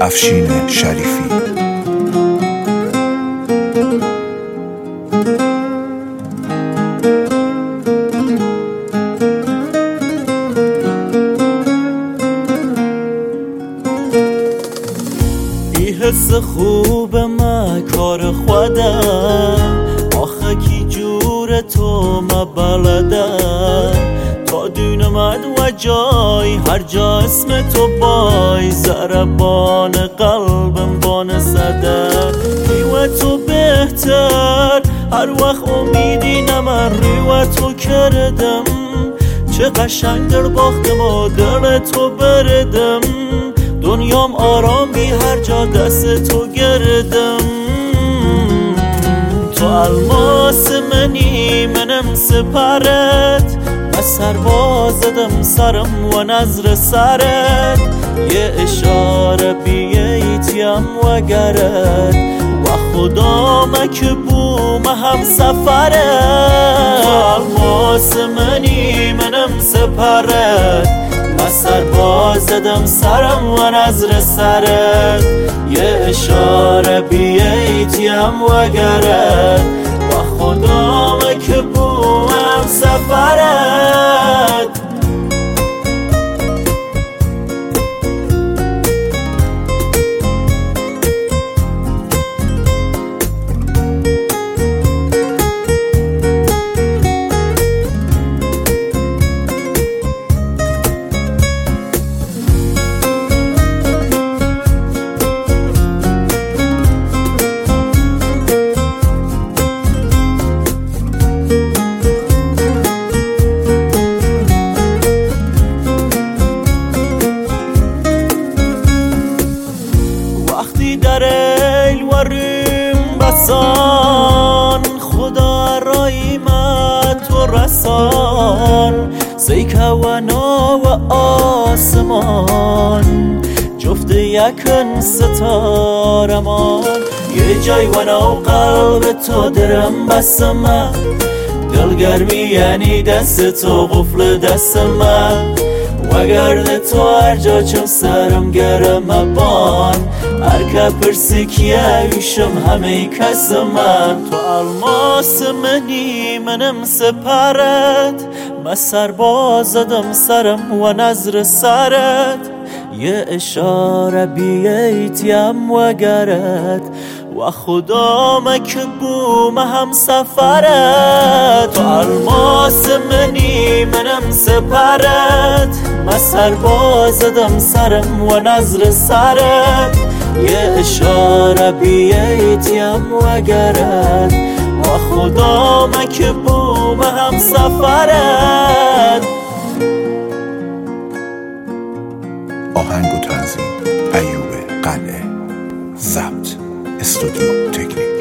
افشین شریفی. ای حس خوب من کار خودم، آخه کی جور تو ما بلدم. تا دونمد و جای هر جا اسم تو بای، ضربان قلبم بان زده. ریو تو بهتر هر وقت امیدی نمن ریو تو کردم. چه قشنگ در باختم و دل تو بردم. دنیام آرام بی هر جا دست تو گردم. تو الماس منی منم سپرت، من سرباز زدم سرم و نظر سرت. یه اشاره بیتیم و گرت و خدا مکبوم هم سفرت. تو الماس منی منم سپرت، من سرباز زدم سرم و نظر سرت. یه اشاره بیتیم و گرت و خدا مکبوم سفرت. وقتی در ایل وریم بسان، خدا رایمت و رسان. زیکه و نا و آسمان جفت یکن ستارمان. یه جای و نا و قلب تو درم بسمه، دلگرمی یعنی دست تو قفل دست من. و گرد تو هر جا چم سرم گرم بان، هر که پرسی کیه ایشم همه کس من. تو الماس منی منم سپرت، من سرباز زدم سرم و نظر سرت. یه اشاره بیتیم و گرت و خدا مکبوم هم سفرت. تو الماس منی منم سپرت، من سرباز زدم سرم و نظر سرت. یه اشاره بیتیم و گرت و خدا مکبوم هم سفرت. آهنگ و تنظیم ایوب قلعه. ضبط استودیو تکنیک.